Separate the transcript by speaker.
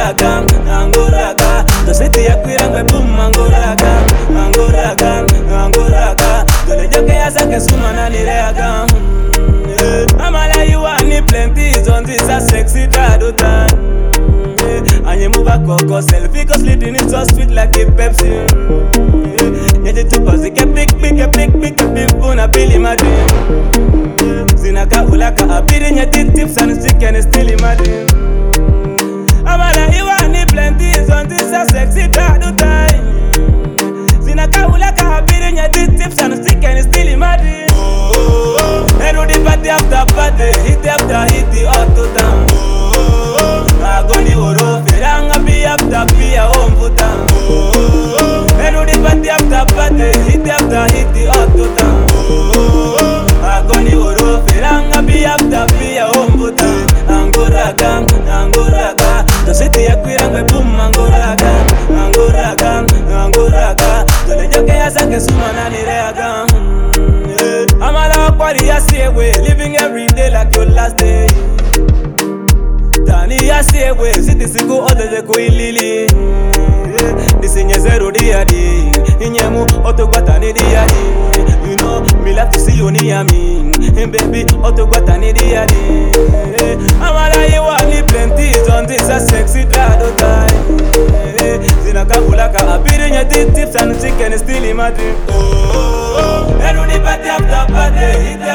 Speaker 1: Anguraga, to city ya kwirangwe boom anguraga, to the joke ya sake sumana nireaga. Amala you want me plenty on this a sexy taduta. And you move a coco selfie cause little is so sweet like a Pepsi. Nyete tupazi ke big buna pili madin. Zinaka ulaka abiri nyete tips and stick and still imagine. Amala you want me plenty on this a sexy taduta. Zinaka ulaka abiri nyete tips and stick and still imagine. And do the party after party, hit after hit the auto down. Agoni oro feranga be after be a home puta. And do the party after party, hit after hit the auto down. Agoni oro feranga be after be a home puta. Anguraga, to city ya kwirangwe boom anguraga. To the joke ya sake sumana nireaga. Amala kwari ya sewe, living every day like your last day. Tani ya sewe, siti siku ote de kuilili. Disenye zero diadi, inyemu oto guatani diadi. You know, me love to see you near me, baby, oto guatani diadi. Amala you want me plenty, on this a sexy dado time. Zinaka ulaka abiri nyeti tips and chicken still in my dream. And when the party after party,